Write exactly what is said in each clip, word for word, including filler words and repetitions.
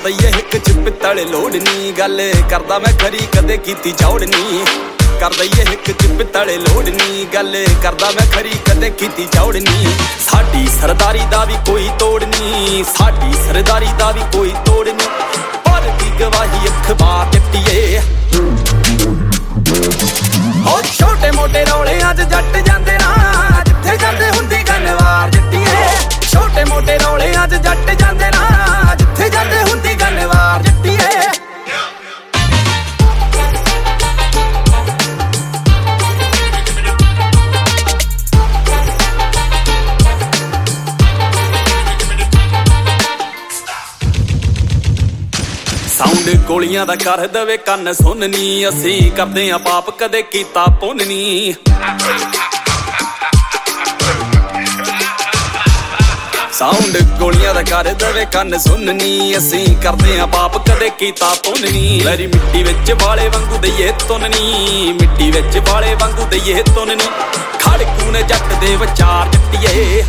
ਦਈਏ ਇੱਕ ਚ ਪਿੱਤਲ ਲੋੜਨੀ ਗੱਲ ਕਰਦਾ ਮੈਂ ਖਰੀ ਕਦੇ ਕੀਤੀ ਚੌੜਨੀ ਕਰ ਦਈਏ ਇੱਕ ਚ ਪਿੱਤਲ ਲੋੜਨੀ ਗੱਲ ਕਰਦਾ ਮੈਂ ਖਰੀ ਕਦੇ ਕੀਤੀ ਚੌੜਨੀ ਸਾਡੀ ਸਰਦਾਰੀ ਦਾ ਵੀ ਕੋਈ ਤੋੜ ਨਹੀਂ ਸਾਡੀ ਸਰਦਾਰੀ ਦਾ ਵੀ ਕੋਈ ਤੋੜ ਨਹੀਂ ਪਰ ਦੀ ਗਵਾਹੀ ਅਖਬਾਰ ਦਿੱਤੀਏ ਹੋ ਛੋਟੇ ਮੋਟੇ ਰੌਲਿਆਂ 'ਚ ਜੱਟ ਜਾਂਦੇ ਨਾ ਜਿੱਥੇ ਜਾਂਦੇ ਹੁੰਦੀ ਗਨਵਾਰ ਜੱਟੀਏ ਛੋਟੇ ਮੋਟੇ ਰੌਲਿਆਂ 'ਚ ਜੱਟ ਜਾਂਦੇ ਨਾ ਜਿੱਥੇ ਜਾਂਦੇ ਹੁੰਦੀ ਗਨਵਾਰ ਜੱਟੀਏ ਸਾਊਂਡ ਗੋਲੀਆਂ ਦਾ ਕਰ ਦਵੇ ਕੰਨ ਸੁਣਨੀ ਅਸੀਂ ਕਰਦੇ ਆਂ ਪਾਪ ਕਦੇ ਕੀਤਾ ਪੁੰਨ ਨੀ ਸਾਊਂਡ ਗੋਲੀਆਂ ਦਾ ਕਰ ਦਵੇ ਕੰਨ ਸੁਣਨੀ ਅਸੀਂ ਕਰਦੇ ਆਂ ਪਾਪ ਕਦੇ ਕੀਤਾ ਪੁੰਨ ਨੀ ਲੈਰੀ ਮਿੱਟੀ ਵਿੱਚ ਵਾਲੇ ਵਾਂਗੂ ਦਈਏ ਤੁੰਨ ਨੀ ਮਿੱਟੀ ਵਿੱਚ ਵਾਲੇ ਵਾਂਗੂ ਦਈਏ ਤੁੰਨ ਨੀ ਖੜਕੂ ਨੇ ਜੱਟ ਦੇ ਵਿਚਾਰ ਜੱਟੀਏ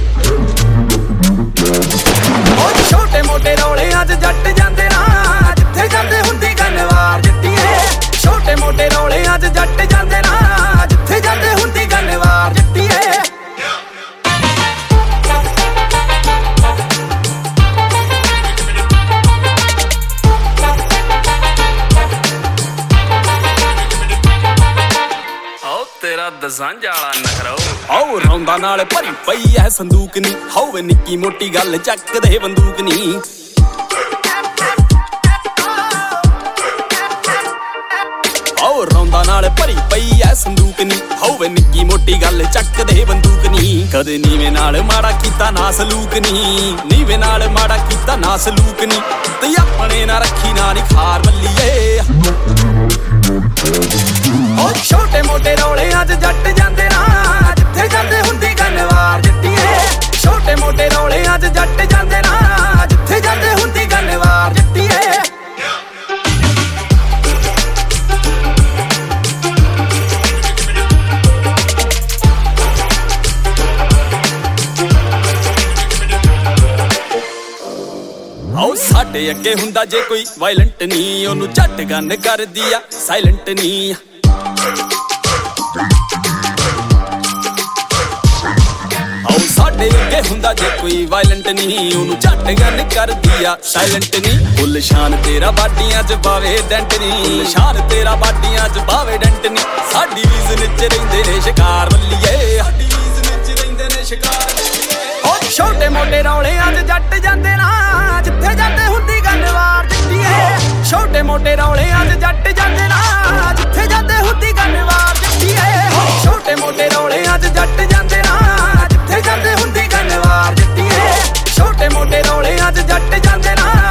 ਓ ਛੋਟੇ ਮੋਟੇ ਰੌਲਿਆਂ 'ਚ ਜੱਟ ਜਾਂਦੇ ਨਾ ਜਿੱਥੇ ਜਾਂਦੇ ਹੁੰਦੀ ਗਨਵਾਰ ਜੱਟੀਏ ਛੋਟੇ ਮੋਟੇ ਰੌਲਿਆਂ 'ਚ ਜੱਟ ਜਾਂਦੇ ਨਾ ਜਿੱਥੇ ਜਾਂਦੇ ਹੁੰਦੀ ਗਨਵਾਰ ਜੱਟੀਏ ਤੇਰਾ ਦਸਾਂਝ ਵਾਲਾ ਨਖਰੋ ਆਓ ਰੌਂਦਾ ਨਾਲ ਭਰੀ ਪਈ ਐ ਸੰਦੂਕ ਨੀ ਹੋਵੇ ਨਿੱਕੀ ਮੋਟੀ ਗੱਲ ਚੱਕਦੇ ਬੰਦੂਕ ਨੀ ਆਓ ਰੌਂਦਾ ਨਾਲ ਭਰੀ ਪਈ ਐ ਸੰਦੂਕ ਨੀ ਹੋਵੇ ਨਿੱਕੀ ਮੋਟੀ ਗੱਲ ਚੱਕਦੇ ਬੰਦੂਕ ਨੀ ਕਦੇ ਨੀਵੇਂ ਨਾਲ ਮਾੜਾ ਕੀਤਾ ਨਾ ਸਲੂਕ ਨੀ ਨੀਵੇਂ ਨਾਲ ਮਾੜਾ ਕੀਤਾ ਨਾ ਸਲੂਕ ਨੀ ਤੇ ਆਪਣੇ ਨਾ ਰੱਖੀ ਨਾ ਨਿਖਾਰ ਮੱਲੀਏ ਓ ਛੋਟੇ ਮੋਟੇ ਰੌਲਿਆਂ 'ਚ ਜੱਟ ਜਾਂਦੇ ਨਾ ਜਿੱਥੇ ਜਾਂਦੇ ਹੁੰਦੀ ਗਨਵਾਰ ਜੱਟੀਏ ਛੋਟੇ ਮੋਟੇ ਰੌਲਿਆਂ 'ਚ ਜੱਟ ਜਾਂਦੇ ਨਾ ਜਿੱਥੇ ਜਾਂਦੇ ਹੁੰਦੀ ਗਨਵਾਰ ਜੱਟੀਏ ਆਓ ਸਾਡੇ ਅੱਗੇ ਹੁੰਦਾ ਜੇ ਕੋਈ ਵਾਇਲੈਂਟ ਨਹੀਂ ਉਹਨੂੰ ਝੱਟ ਗੰਨ ਕਰਦੀ ਆ ਸਾਇਲੈਂਟ ਨਹੀਂ ਆਓ ਸਾਡੇ ਅੱਗੇ ਹੁੰਦਾ ਜੇ ਕੋਈ ਵਾਇਲੈਂਟ ਨਹੀਂ ਉਹਨੂੰ ਝੱਟ ਗੰਨ ਕਰਦੀ ਆ ਸਾਇਲੈਂਟ ਨਹੀਂ ਫੁੱਲ ਸ਼ਾਨ ਤੇਰਾ ਬਾਡੀਆਂ 'ਚ ਬਾਵੇ ਡੈਂਟ ਨਹੀਂ ਸ਼ਾਨ ਤੇਰਾ ਬਾਡੀਆਂ 'ਚ ਬਾਵੇ ਡੈਂਟ ਨਹੀਂ ਸਾਡੀ ਰੀਜ਼ਨ 'ਚ ਰਹਿੰਦੇ ਨੇ ਸ਼ਿਕਾਰ ਵੱਲੀਏ ਸਾਡੀ ਰੀਜ਼ਨ 'ਚ ਰਹਿੰਦੇ ਨੇ ਸ਼ਿਕਾਰ ਓ ਛੋਟੇ ਮੋਟੇ ਰੌਲਿਆਂ 'ਚ ਜੱਟ ਜਾਂਦੇ ਨਾ ਜਿੱਥੇ ਜਾਂਦੇ ਹੁੰਦੀ ਗਨਵਾਰ ਜੱਟੀਏ ਛੋਟੇ ਮੋਟੇ ਰੌਲਿਆਂ 'ਚ ਜੱਟ ਜਾਂਦੇ ਨਾ ਜਿੱਥੇ ਜਾਂਦੇ ਹੁੰਦੀ ਗਨਵਾਰ ਜੱਟੀਏ ਛੋਟੇ ਮੋਟੇ ਰੌਲਿਆਂ 'ਚ ਜੱਟ ਜਾਂਦੇ ਨਾ ਜਿੱਥੇ ਜਾਂਦੇ ਹੁੰਦੀ ਗਨਵਾਰ ਜੱਟੀਏ ਛੋਟੇ ਮੋਟੇ ਰੌਲਿਆਂ 'ਚ ਜੱਟ ਜਾਂਦੇ ਨਾ